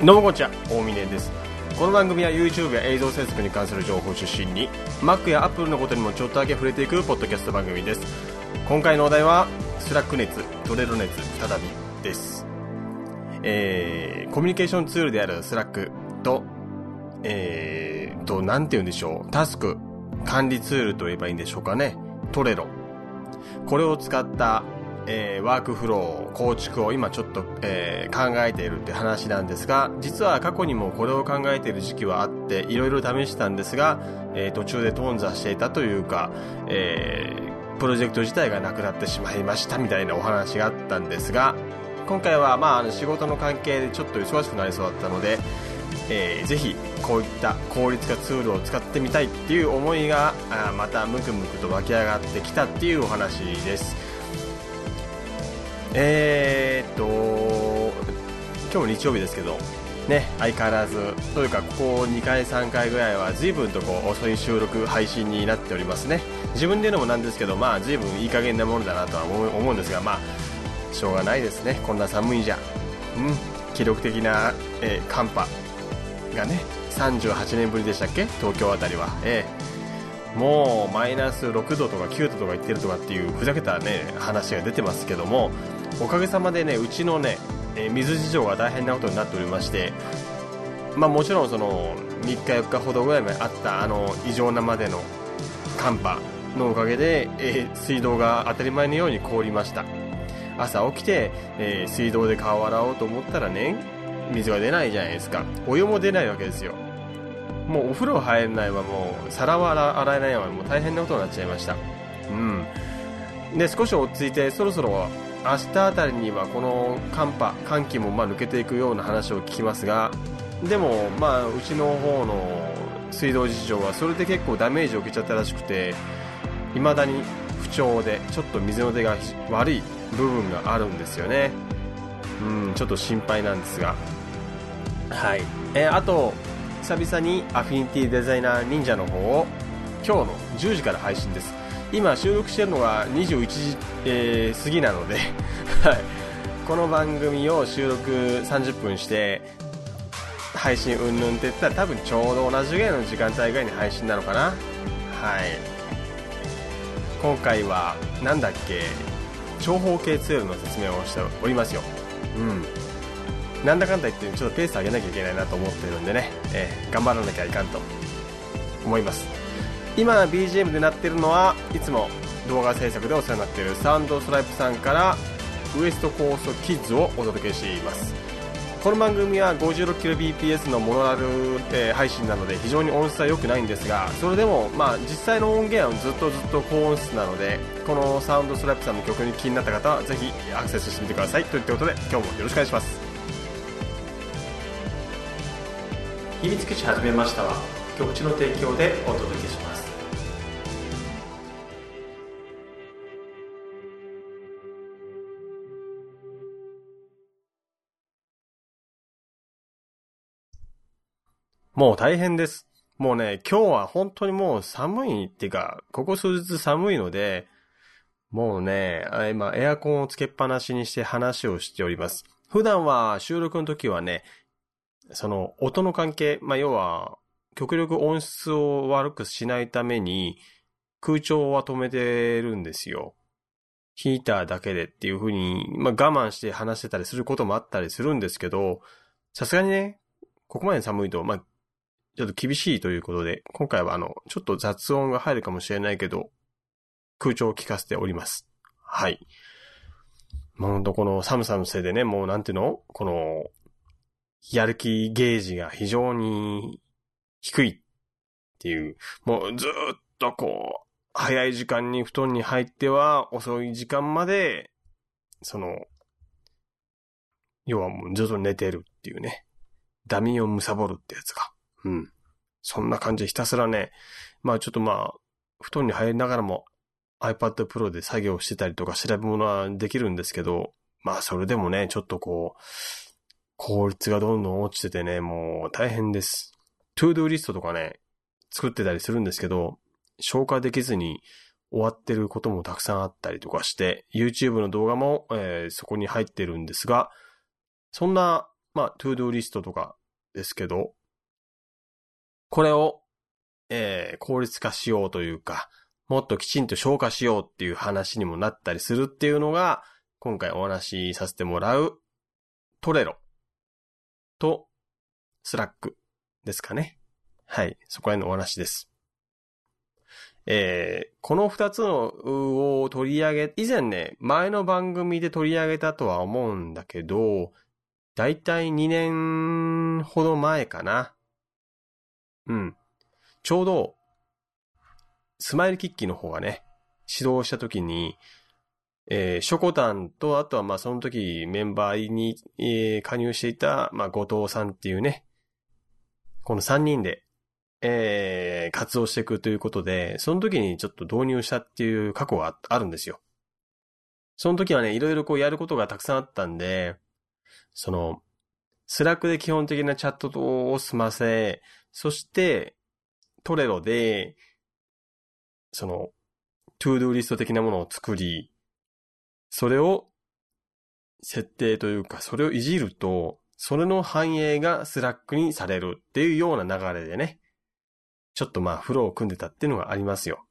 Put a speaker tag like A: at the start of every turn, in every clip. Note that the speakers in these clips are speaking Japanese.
A: どうもこんにちは、大峰です。この番組は YouTube や映像制作に関する情報を中心に Mac や Apple のことにもちょっとだけ触れていくポッドキャスト番組です。今回のお題はスラック熱、トレロ熱再びです。コミュニケーションツールであるスラックとなんて言うんでしょう、タスク管理ツールと言えばいいんでしょうかね、トレロ、これを使ったワークフロー構築を今ちょっと、考えているって話なんですが、実は過去にもこれを考えている時期はあっていろいろ試したんですが、途中で頓挫していたというか、プロジェクト自体がなくなってしまいましたみたいなお話があったんですが、今回は仕事の関係でちょっと忙しくなりそうだったので、ぜひこういった効率化ツールを使ってみたいっていう思いがまたムクムクと湧き上がってきたっていうお話です。今日も日曜日ですけどね、相変わらずというかここ2回3回ぐらいは随分と遅い収録配信になっておりますね。自分で言うのもなんですけど、随分いい加減なものだなとは思うんですが、しょうがないですね。こんな寒いじゃん。記録的な、寒波がね、38年ぶりでしたっけ、東京あたりは。もうマイナス6度とか9度とか言ってるとかっていうふざけたね話が出てますけども、おかげさまでね、うちのね、水事情が大変なことになっておりまして、もちろんその3日4日ほどぐらい前あった異常なまでの寒波のおかげで、水道が当たり前のように凍りました。朝起きて、水道で顔を洗おうと思ったらね、水が出ないじゃないですか。お湯も出ないわけですよ。もうお風呂入れないわ、もう皿は洗えないわ、もう大変なことになっちゃいました。で、少し落ち着いて、そろそろ明日あたりにはこの寒気も抜けていくような話を聞きますが、でもうちの方の水道事情はそれで結構ダメージを受けちゃったらしくて、未だに不調でちょっと水の出が悪い部分があるんですよね。ちょっと心配なんですが、はい。あと久々にアフィニティデザイナー忍者の方を今日の10時から配信です。今収録してるのが21時、過ぎなのではい、この番組を収録30分して配信うんぬんって言ったら多分ちょうど同じぐらいの時間帯ぐらいに配信なのかな。はい。今回はなんだっけ、長方形ツールの説明をしておりますよ。なんだかんだ言ってちょっとペース上げなきゃいけないなと思ってるんでね、頑張らなきゃいかんと思います。今 BGM で鳴ってるのはいつも動画制作でお世話になっているサウンドストライプさんからウエストコーストキッズをお届けしています。この番組は 56kbps のモノラル、配信なので非常に音質は良くないんですが、それでも実際の音源はずっと高音質なので、このサウンドストライプさんの曲に気になった方はぜひアクセスしてみてくださいといったことで、今日もよろしくお願いします。秘密基地始めましたは局地の提供でお届けします。もう大変です。もうね、今日は本当にもう寒いっていうか、ここ数日寒いので、もうね、今エアコンをつけっぱなしにして話をしております。普段は収録の時はね、その音の関係、要は極力音質を悪くしないために空調は止めてるんですよ。ヒーターだけでっていう風に、我慢して話してたりすることもあったりするんですけど、さすがにね、ここまで寒いと、ちょっと厳しいということで、今回はちょっと雑音が入るかもしれないけど、空調を効かせております。はい。もうこの寒さのせいでね、もうなんていうの？この、やる気ゲージが非常に低いっていう、もうずーっと早い時間に布団に入っては遅い時間まで、要はもうずっと寝てるっていうね。ダミーを貪るってやつが。そんな感じでひたすらね、ちょっと布団に入りながらも iPad Pro で作業してたりとか調べ物はできるんですけど、それでもね、ちょっと効率がどんどん落ちててね、もう大変です。トゥードゥーリストとかね、作ってたりするんですけど、消化できずに終わってることもたくさんあったりとかして、YouTube の動画も、そこに入ってるんですが、そんなまあ、トゥードゥーリストとかですけど、これを、効率化しようというか、もっときちんと消化しようっていう話にもなったりするっていうのが、今回お話しさせてもらうトレロとスラックですかね。はい、そこへのお話です。この二つのを取り上げ、以前ね、前の番組で取り上げたとは思うんだけど、だいたい2年ほど前かな。うん。ちょうど、スマイルキッキーの方がね、指導した時に、ショコタンと、あとはまあその時メンバーに、加入していた、まあ後藤さんっていうね、この3人で、活動していくということで、その時にちょっと導入したっていう過去があるんですよ。その時はね、いろいろこうやることがたくさんあったんで、その、スラックで基本的なチャットを済ませ、そして、トレロで、その、トゥードゥーリスト的なものを作り、それを設定というか、それをいじると、それの反映がスラックにされるっていうような流れでね、ちょっとまあフローを組んでたっていうのがありますよ。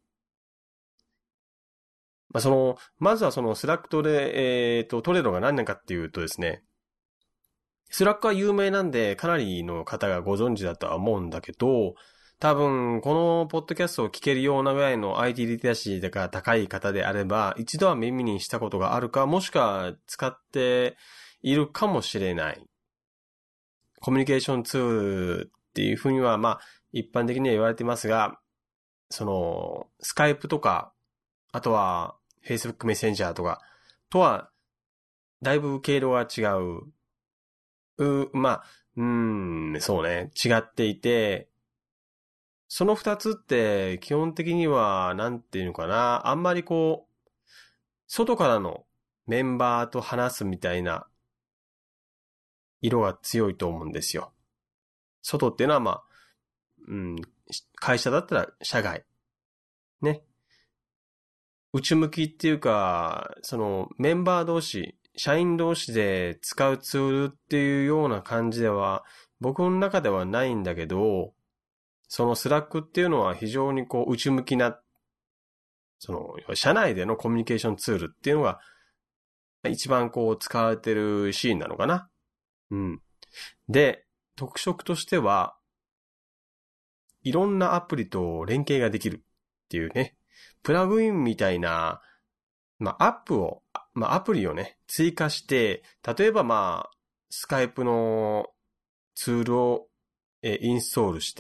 A: まあまずはそのスラックトレロが何年かっていうとですね、スラックは有名なんでかなりの方がご存知だとは思うんだけど、多分このポッドキャストを聞けるようなぐらいの IT リテラシーが高い方であれば、一度は耳にしたことがあるか、もしくは使っているかもしれない。コミュニケーションツールっていうふうにはまあ一般的には言われていますが、スカイプとか、あとは Facebook メッセンジャーとかとはだいぶ経路が違う。まあ、そうね、違っていて、その二つって基本的には、なんていうのかな、あんまりこう、外からのメンバーと話すみたいな色が強いと思うんですよ。外っていうのはまあ、会社だったら社外。ね。内向きっていうか、そのメンバー同士、社員同士で使うツールっていうような感じでは、僕の中ではないんだけど、そのスラックっていうのは非常にこう内向きな、社内でのコミュニケーションツールっていうのが一番こう使われてるシーンなのかな。うん。で、特色としては、いろんなアプリと連携ができるっていうね、プラグインみたいな、アプリをね、追加して、例えばスカイプのツールをインストールして、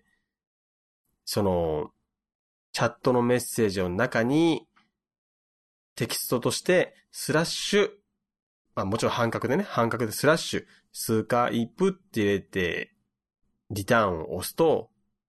A: チャットのメッセージの中に、テキストとしてスラッシュ、もちろん半角でスラッシュ、スカイプって入れて、リターンを押すと、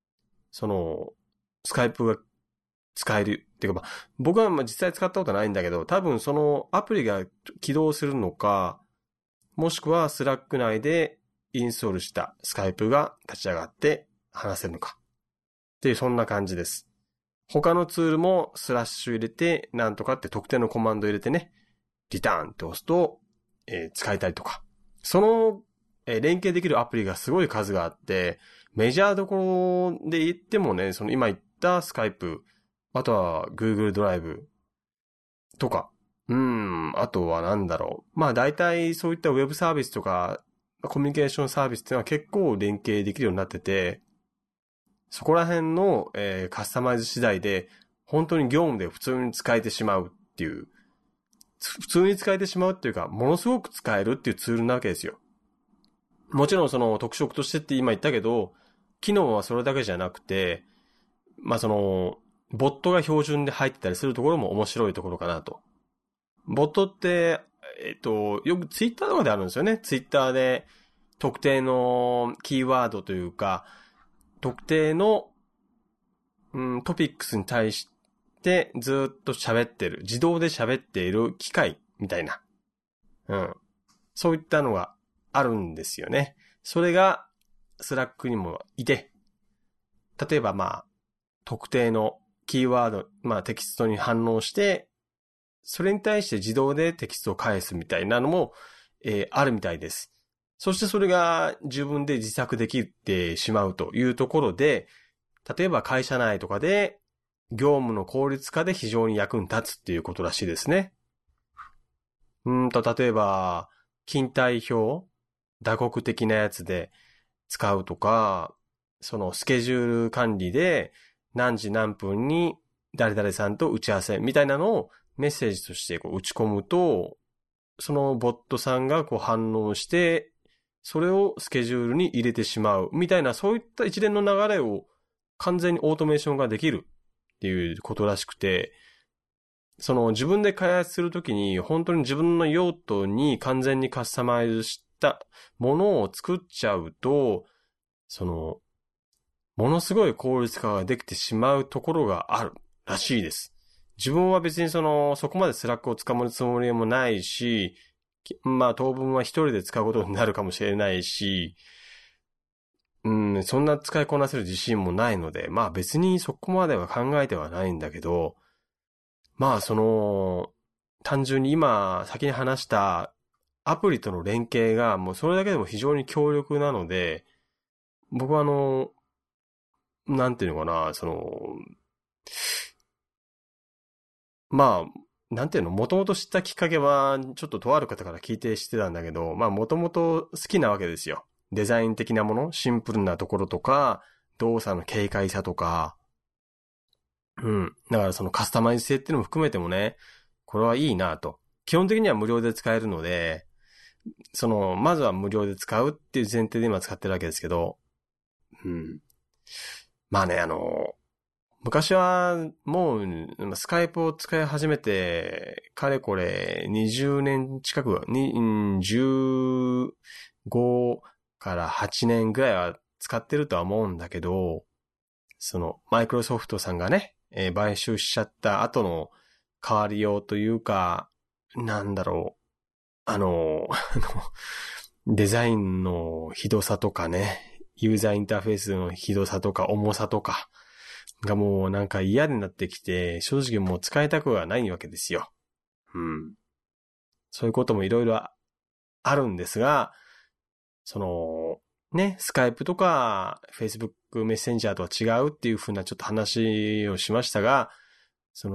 A: スカイプが使える。っていうか僕は実際使ったことないんだけど、多分そのアプリが起動するのか、もしくはスラック内でインストールしたスカイプが立ち上がって話せるのか。っていうそんな感じです。他のツールもスラッシュ入れて、なんとかって特定のコマンド入れてね、リターンって押すと、使えたりとか。連携できるアプリがすごい数があって、メジャーどころで言ってもね、今言ったスカイプ、あとは Google ドライブとか、あとはなんだろう。大体そういったウェブサービスとか、コミュニケーションサービスっていうのは結構連携できるようになってて、そこら辺の、カスタマイズ次第で、本当に業務で普通に使えてしまうっていう、普通に使えてしまうっていうか、ものすごく使えるっていうツールなわけですよ。もちろんその特色としてって今言ったけど、機能はそれだけじゃなくて、ボットが標準で入ってたりするところも面白いところかなと。ボットって、よくツイッターとかであるんですよね。ツイッターで特定のキーワードというか、特定の、トピックスに対してずっと喋ってる、自動で喋っている機械みたいな。そういったのがあるんですよね。それがスラックにもいて、例えば特定のキーワード、テキストに反応して、それに対して自動でテキストを返すみたいなのも、あるみたいです。 そしてそれが自分で自作できてしまうというところで、例えば会社内とかで業務の効率化で非常に役に立つっていうことらしいですね。例えば、勤怠表、打刻的なやつで使うとか、そのスケジュール管理で何時何分に誰々さんと打ち合わせみたいなのをメッセージとしてこう打ち込むと、そのボットさんがこう反応して、それをスケジュールに入れてしまうみたいな、そういった一連の流れを完全にオートメーションができるっていうことらしくて、その自分で開発するときに本当に自分の用途に完全にカスタマイズしたものを作っちゃうと、その、ものすごい効率化ができてしまうところがあるらしいです。自分は別にそこまでスラックをつかむつもりもないし、まあ当分は一人で使うことになるかもしれないし、そんな使いこなせる自信もないので、まあ別にそこまでは考えてはないんだけど、まあ単純に今先に話したアプリとの連携がもうそれだけでも非常に強力なので、僕はなんていうのかな、まあ、なんていうの、もともと知ったきっかけは、ちょっととある方から聞いて知ってたんだけど、まあもともと好きなわけですよ。デザイン的なもの、シンプルなところとか、動作の軽快さとか、だからそのカスタマイズ性っていうのも含めてもね、これはいいなと。基本的には無料で使えるので、まずは無料で使うっていう前提で今使ってるわけですけど、まあね、昔はもうスカイプを使い始めて、かれこれ20年近く、15から8年ぐらいは使ってるとは思うんだけど、マイクロソフトさんがね、買収しちゃった後の変わりようというか、なんだろう、デザインのひどさとかね、ユーザーインターフェースのひどさとか重さとかがもうなんか嫌になってきて、正直もう使いたくはないわけですよ。そういうこともいろいろあるんですが、ね、スカイプとか Facebook メッセンジャーとは違うっていう風なちょっと話をしましたが、ス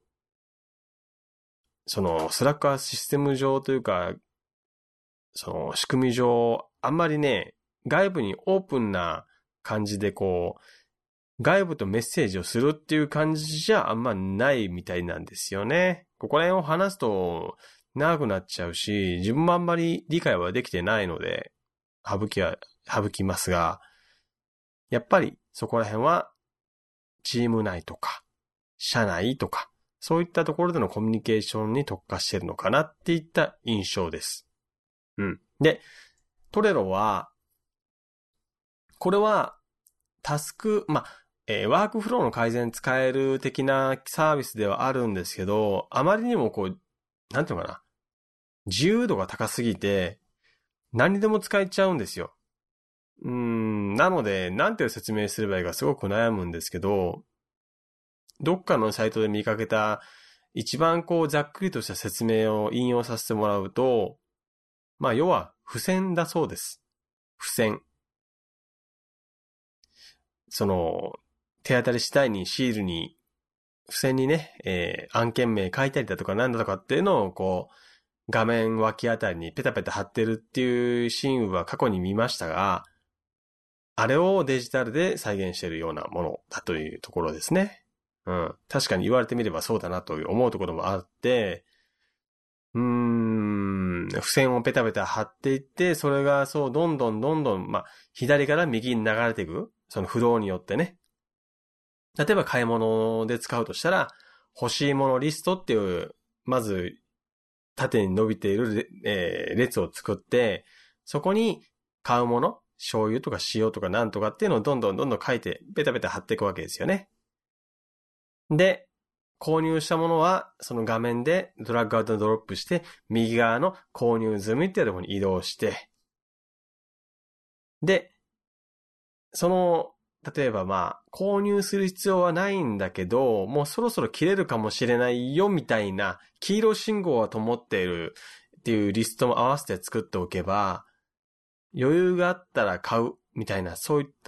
A: ラックはシステム上というか、仕組み上、あんまりね、外部にオープンな感じで外部とメッセージをするっていう感じじゃあんまないみたいなんですよね。ここら辺を話すと長くなっちゃうし、自分もあんまり理解はできてないので、省きますが、やっぱりそこら辺はチーム内とか、社内とか、そういったところでのコミュニケーションに特化してるのかなっていった印象です。で、トレロは、これはタスク、ワークフローの改善使える的なサービスではあるんですけど、あまりにもなんていうのかな、自由度が高すぎて、何にでも使えちゃうんですよ。なので、なんて説明すればいいかすごく悩むんですけど、どっかのサイトで見かけた一番ざっくりとした説明を引用させてもらうと、要は付箋だそうです。付箋。手当たり次第にシールに、付箋にね、案件名書いたりだとかなんだとかっていうのを画面脇あたりにペタペタ貼ってるっていうシーンは過去に見ましたが、あれをデジタルで再現しているようなものだというところですね。確かに言われてみればそうだなと思うところもあって、付箋をペタペタ貼っていって、それがどんどん、左から右に流れていく。そのフローによってね。例えば買い物で使うとしたら、欲しいものリストっていう、まず、縦に伸びている、列を作って、そこに買うもの、醤油とか塩とかなんとかっていうのをどんどん書いて、ペタペタ貼っていくわけですよね。で、購入したものは、その画面でドラッグアウトドロップして、右側の購入済みっていうところに移動して、で、例えば購入する必要はないんだけど、もうそろそろ切れるかもしれないよみたいな、黄色信号は灯っているっていうリストも合わせて作っておけば、 余裕があったら買うみたいな、そういった、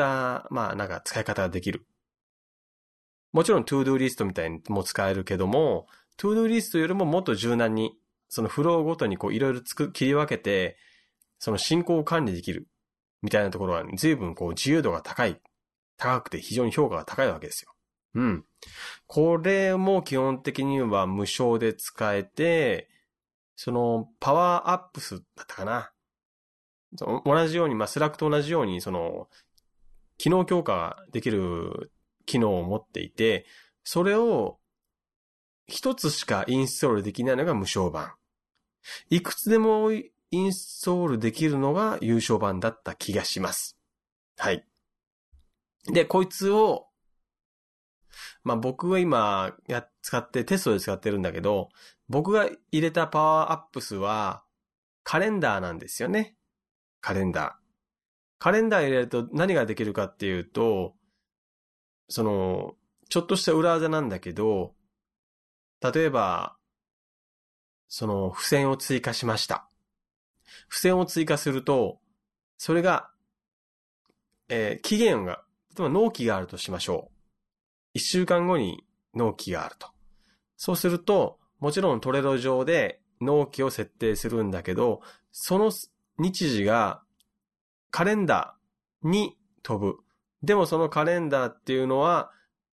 A: まあなんか使い方ができる。もちろん To-Do リストみたいにも使えるけども、To-Do リストよりももっと柔軟に、そのフローごとにこういろいろ切り分けて、その進行を管理できるみたいなところは随分こう自由度が高くて非常に評価が高いわけですよ。うん。これも基本的には無償で使えて、そのパワーアップスだったかな。同じように、まあスラックと同じように、その機能強化ができる機能を持っていて、それを一つしかインストールできないのが無償版。いくつでもインストールできるのが有償版だった気がします。はい。で、こいつを、まあ僕は今テストで使ってるんだけど、僕が入れたパワーアップスはカレンダーなんですよね。カレンダー入れると何ができるかっていうと、その、ちょっとした裏技なんだけど、例えば、その付箋を追加しました。付箋を追加すると、それが、期限が、例えば納期があるとしましょう。1週間後に納期があると。そうすると、もちろんトレロ上で納期を設定するんだけど、その日時がカレンダーに飛ぶ。でもそのカレンダーっていうのは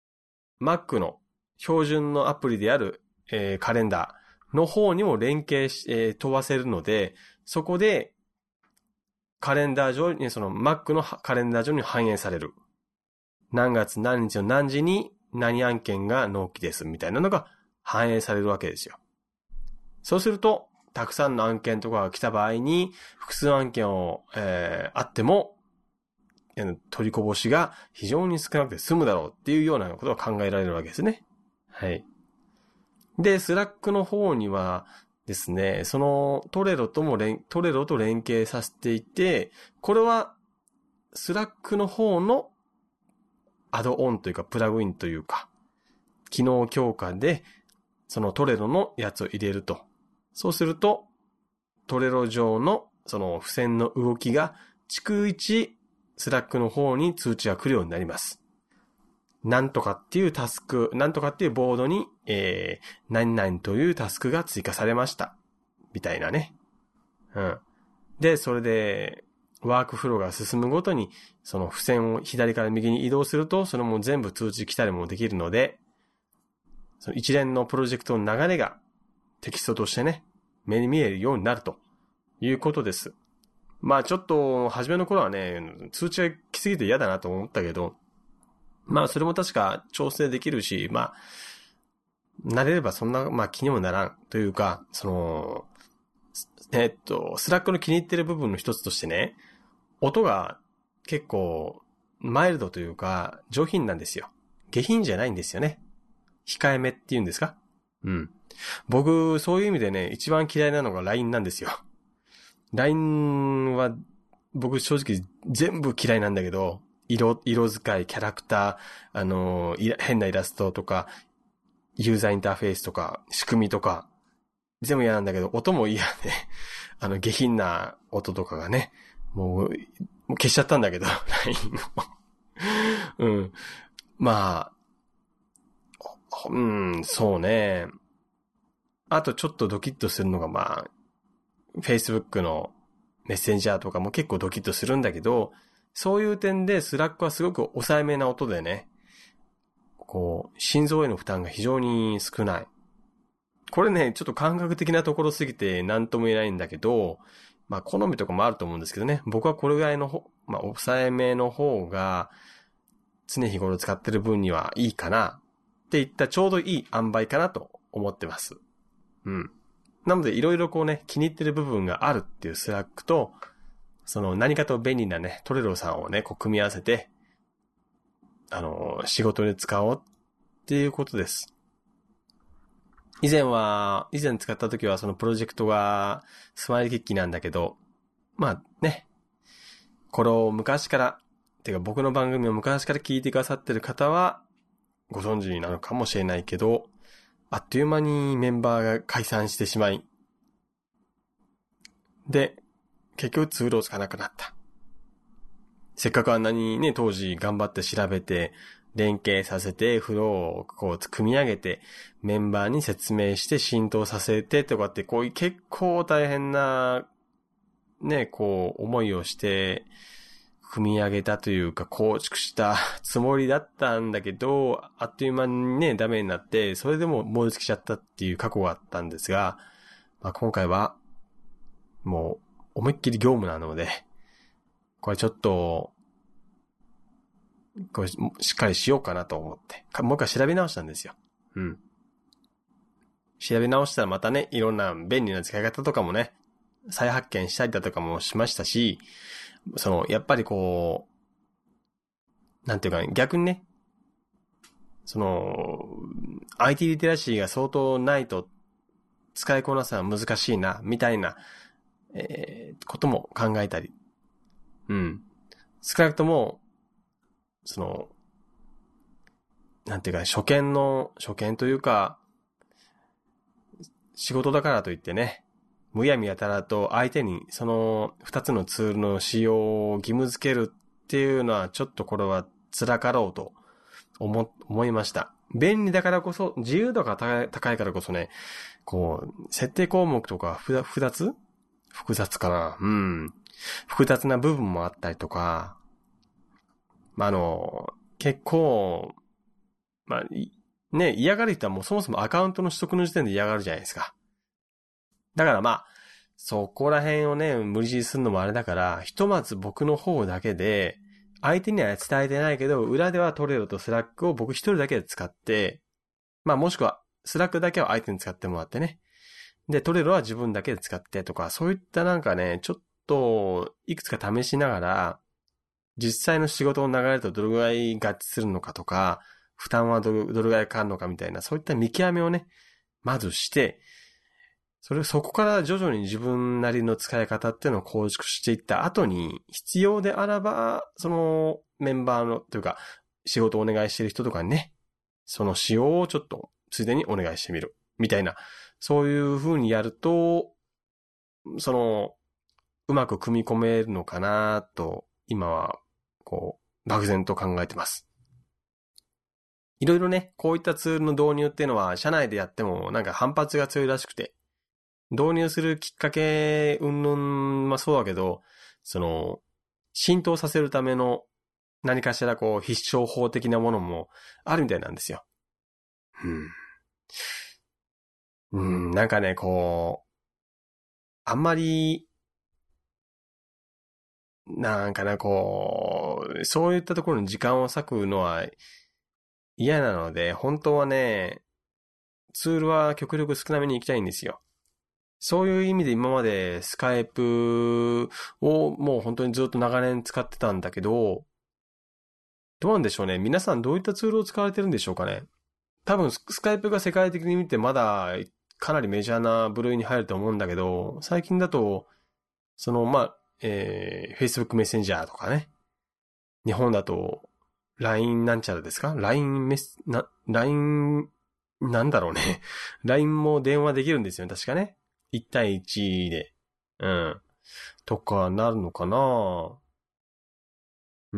A: Mac の標準のアプリである、カレンダーの方にも連携し、飛ばせるので、そこでカレンダー上に、その Mac のカレンダー上に反映される。何月何日の何時に何案件が納期ですみたいなのが反映されるわけですよ。そうすると、たくさんの案件とかが来た場合に、複数案件を、あっても、取りこぼしが非常に少なくて済むだろうっていうようなことが考えられるわけですね。はい。で、スラックの方にはですね、そのトレロと連携させていて、これはスラックの方のアドオンというかプラグインというか、機能強化でそのトレロのやつを入れると。そうすると、トレロ上のその付箋の動きが逐一スラックの方に通知が来るようになります。なんとかっていうボードに、何々というタスクが追加されました。みたいなね。うん。で、それで、ワークフローが進むごとに、その付箋を左から右に移動すると、それも全部通知来たりもできるので、その一連のプロジェクトの流れがテキストとしてね、目に見えるようになるということです。まあちょっと、初めの頃はね、通知が来すぎて嫌だなと思ったけど、まあそれも確か調整できるし、まあ、慣れればそんな、まあ気にもならんというか、その、スラックの気に入ってる部分の一つとしてね、音が結構マイルドというか上品なんですよ。下品じゃないんですよね。控えめっていうんですか？うん。僕、そういう意味でね、一番嫌いなのが LINE なんですよ。LINE は僕正直全部嫌いなんだけど、色使い、キャラクター、変なイラストとか、ユーザーインターフェースとか、仕組みとか、全部嫌なんだけど、音も嫌で、下品な音とかがね、もう消しちゃったんだけど、LINE を。うん。まあ、そうね。あとちょっとドキッとするのが、まあ、Facebook のメッセンジャーとかも結構ドキッとするんだけど、そういう点でスラックはすごく抑えめな音でね、こう、心臓への負担が非常に少ない。これね、ちょっと感覚的なところすぎて何とも言えないんだけど、まあ好みとかもあると思うんですけどね、僕はこれぐらいのまあ抑えめの方が常日頃使ってる分にはいいかなっていったちょうどいい塩梅かなと思ってます。うん。なのでいろいろこうね、気に入ってる部分があるっていうスラックと、その何かと便利なね、トレロさんをね、こう組み合わせて、仕事で使おうっていうことです。以前使った時はそのプロジェクトがスマイルキッキーなんだけど、まあね、これを昔から、てか僕の番組を昔から聞いてくださってる方はご存知なのかもしれないけど、あっという間にメンバーが解散してしまい、で、結局ツールを使わなくなった。 せっかくあんなにね、当時頑張って調べて、連携させて、フローをこう組み上げて、メンバーに説明して浸透させてとかって、こういう結構大変な、ね、こう、思いをして、組み上げたというか構築したつもりだったんだけど、あっという間にね、ダメになって、それでも燃え尽きちゃったっていう過去があったんですが、まあ、今回は、もう、思いっきり業務なので、これちょっと、これしっかりしようかなと思って、もう一回調べ直したんですよ。うん。調べ直したらまたね、いろんな便利な使い方とかもね、再発見したりだとかもしましたし、やっぱりこう、なんていうかね、逆にね、IT リテラシーが相当ないと使いこなすのは難しいな、みたいな、ことも考えたり。うん。少なくとも、なんていうか、初見というか、仕事だからといってね、むやみやたらと相手にその二つのツールの使用を義務付けるっていうのはちょっとこれは辛かろうと思いました。便利だからこそ、自由度が高いからこそね、こう、設定項目とか複雑かな。うん。複雑な部分もあったりとか、結構、ね、嫌がる人はもうそもそもアカウントの取得の時点で嫌がるじゃないですか。だからそこら辺をね、無理強いするのもあれだから、ひとまず僕の方だけで、相手には伝えてないけど、裏ではトレロとスラックを僕一人だけで使って、もしくは、スラックだけは相手に使ってもらってね。で、トレロは自分だけで使ってとか、そういったなんかね、ちょっと、いくつか試しながら、実際の仕事の流れとどれぐらい合致するのかとか、負担はどれぐらいかかるのかみたいな、そういった見極めをね、まずして、そこから徐々に自分なりの使い方っていうのを構築していった後に、必要であらば、そのメンバーの、というか、仕事をお願いしている人とかにね、その仕様をちょっと、ついでにお願いしてみる。みたいな、そういう風にやると、うまく組み込めるのかなと、今は、こう、漠然と考えてます。いろいろね、こういったツールの導入っていうのは、社内でやってもなんか反発が強いらしくて、導入するきっかけ、そうだけど、浸透させるための何かしらこう、必勝法的なものもあるみたいなんですよ。なんかね、こう、あんまり、なんかな、こう、そういったところに時間を割くのは嫌なので、本当はね、ツールは極力少なめに行きたいんですよ。そういう意味で今までスカイプをもう本当にずっと長年使ってたんだけど、どうなんでしょうね。皆さんどういったツールを使われてるんでしょうかね。多分スカイプが世界的に見てまだかなりメジャーな部類に入ると思うんだけど、最近だと、Facebook メッセンジャーとかね。日本だと、LINE なんちゃらですか？ LINE なんだろうね。LINE も電話できるんですよね、確かね。1対1で。うん。とかなるのかな。うん。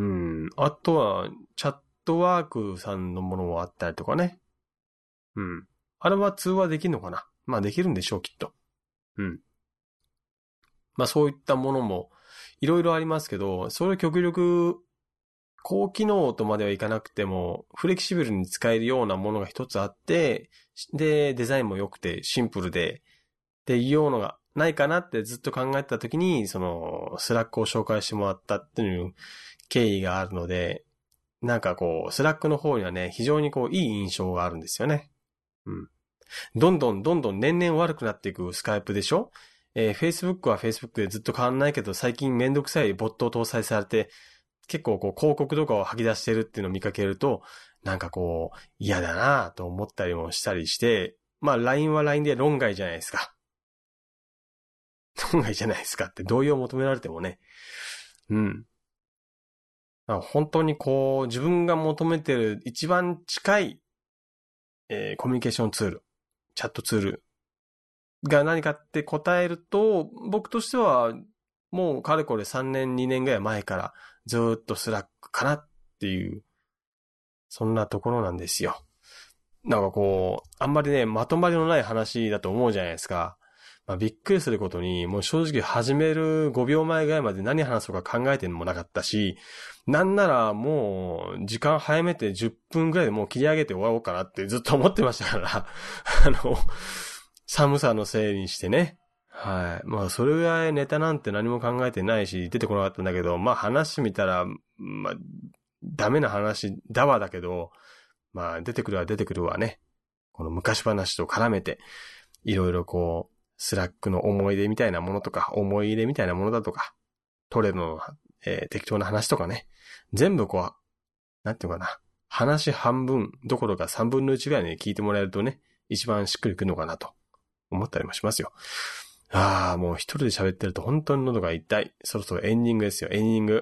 A: あとは、チャットワークさんのものもあったりとかね。うん。あれは通話できるのかな。できるんでしょう、きっと。うん。そういったものもいろいろありますけど、それを極力高機能とまではいかなくても、フレキシブルに使えるようなものが一つあって、で、デザインも良くてシンプルで、っていうようのがないかなってずっと考えてた時に、スラックを紹介してもらったっていう経緯があるので、なんかこう、スラックの方にはね、非常にこう、いい印象があるんですよね。うん。どんどん年々悪くなっていくスカイプでしょ？Facebook は Facebook でずっと変わんないけど、最近めんどくさいボットを搭載されて、結構こう広告とかを吐き出してるっていうのを見かけると、なんかこう、嫌だなぁと思ったりもしたりして、LINE は LINE で論外じゃないですか。論外じゃないですかって同意を求められてもね。うん。本当にこう、自分が求めてる一番近い、コミュニケーションツール、チャットツールが何かって答えると、僕としてはもうかれこれ3年2年ぐらい前からずーっとスラックかなっていう、そんなところなんですよ。なんかこう、あんまりね、まとまりのない話だと思うじゃないですか。まあびっくりすることに、もう正直始める5秒前ぐらいまで何話そうか考えてもなかったし、なんならもう時間早めて10分ぐらいでもう切り上げて終わろうかなってずっと思ってましたから、寒さのせいにしてね。はい。まあそれぐらいネタなんて何も考えてないし出てこなかったんだけど、まあ話してみたら、まあダメな話だわだけど、まあ出てくるわね。この昔話と絡めて、いろいろこう、スラックの思い出みたいなものとか、思い入れみたいなものだとか、トレの、適当な話とかね。全部こう、なんていうかな。話半分どころか3分の1ぐらいに聞いてもらえるとね、一番しっくりくるのかなと思ったりもしますよ。もう一人で喋ってると本当に喉が痛い。そろそろエンディングですよ、エンディング。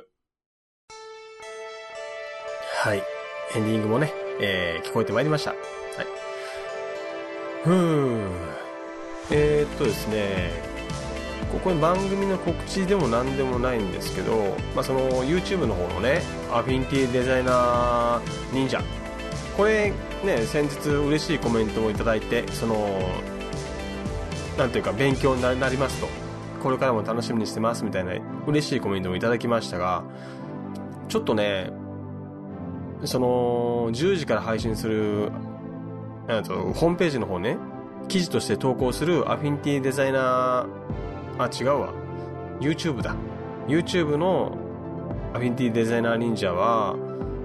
A: はい。エンディングもね、聞こえてまいりました。はい。ですね、ここに番組の告知でも何でもないんですけど、まあその YouTube の方のね、アフィニティデザイナー忍者。これね、先日嬉しいコメントをいただいて、なんていうか勉強になりますと。これからも楽しみにしてますみたいな嬉しいコメントもいただきましたが、ちょっとね、10時から配信する、ホームページの方ね、記事として投稿するアフィニティデザイナー、違うわ。YouTube だ。YouTube のアフィニティデザイナー忍者は、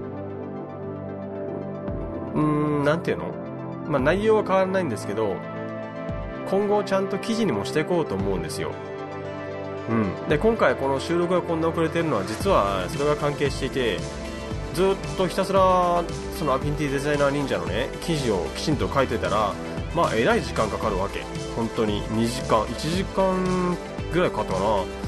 A: なんていうの？まあ、内容は変わらないんですけど、今後ちゃんと記事にもしていこうと思うんですよ。で、今回この収録がこんな遅れてるのは、実はそれが関係していて、ずっとひたすらそのアフィニティデザイナー忍者のね記事をきちんと書いてたら、まあえらい時間かかるわけ。本当に2時間1時間ぐらいかかったかな。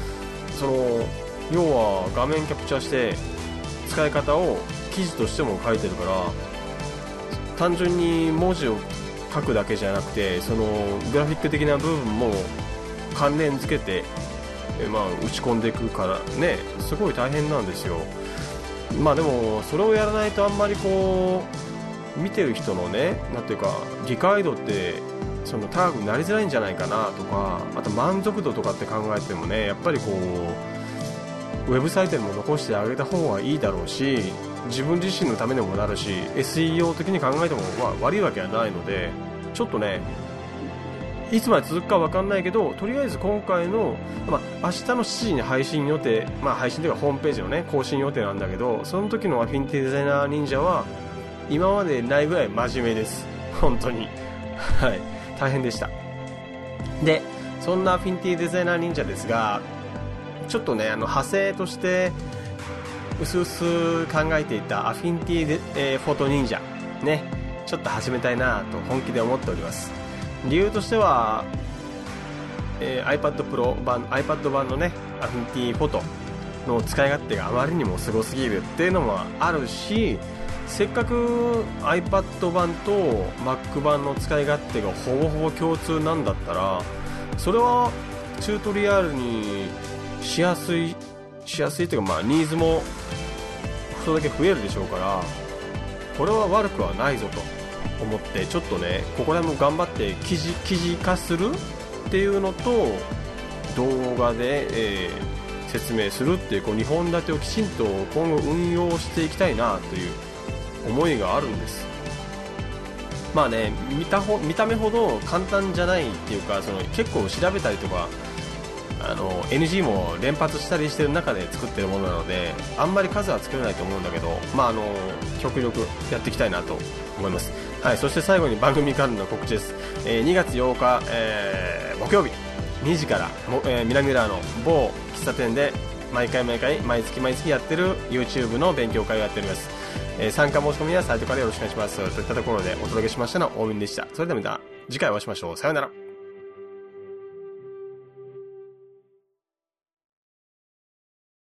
A: 要は画面キャプチャーして使い方を記事としても書いてるから、単純に文字を書くだけじゃなくて、グラフィック的な部分も関連付けて、打ち込んでいくからね、すごい大変なんですよ。まあでもそれをやらないとあんまりこう見てる人のね、なんていうか理解度って高くなりづらいんじゃないかなとか、あと満足度とかって考えてもね、やっぱりこうウェブサイトにも残してあげた方がいいだろうし、自分自身のためにもなるし、 SEO 的に考えても悪いわけはないので、ちょっとねいつまで続くか分かんないけど、とりあえず今回の、明日の7時に配信予定、配信というかホームページのね更新予定なんだけど、その時のアフィニティデザイナー忍者は今までないぐらい真面目です。本当にはい、大変でした。で、そんなアフィニティデザイナー忍者ですが、ちょっとね派生として薄々考えていたアフィニティで、フォト忍者ね、ちょっと始めたいなと本気で思っております。理由としては、iPad Pro 版、iPad 版のねアフィニティフォトの使い勝手があまりにもすごすぎるっていうのもあるし、せっかく iPad 版と Mac 版の使い勝手がほぼほぼ共通なんだったら、それはチュートリアルにしやすいというか、ニーズもそれだけ増えるでしょうから、これは悪くはないぞと思って、ちょっとねここら辺も頑張って記事化するっていうのと、動画で、説明するっていう、2本立てをきちんと今後運用していきたいなという思いがあるんです。まあね、見た目ほど簡単じゃないっていうか、結構調べたりとかNG も連発したりしてる中で作ってるものなので、あんまり数は作れないと思うんだけど、極力やっていきたいなと思います。はい、そして最後に番組からの告知です。2月8日、木曜日2時から南浦和の某喫茶店で毎月やってる YouTube の勉強会をやっております。参加申し込みはサイトからよろしくお願いしますといったところでお届けしましたのは大見でした。それではまた次回お会いしましょう。さようなら。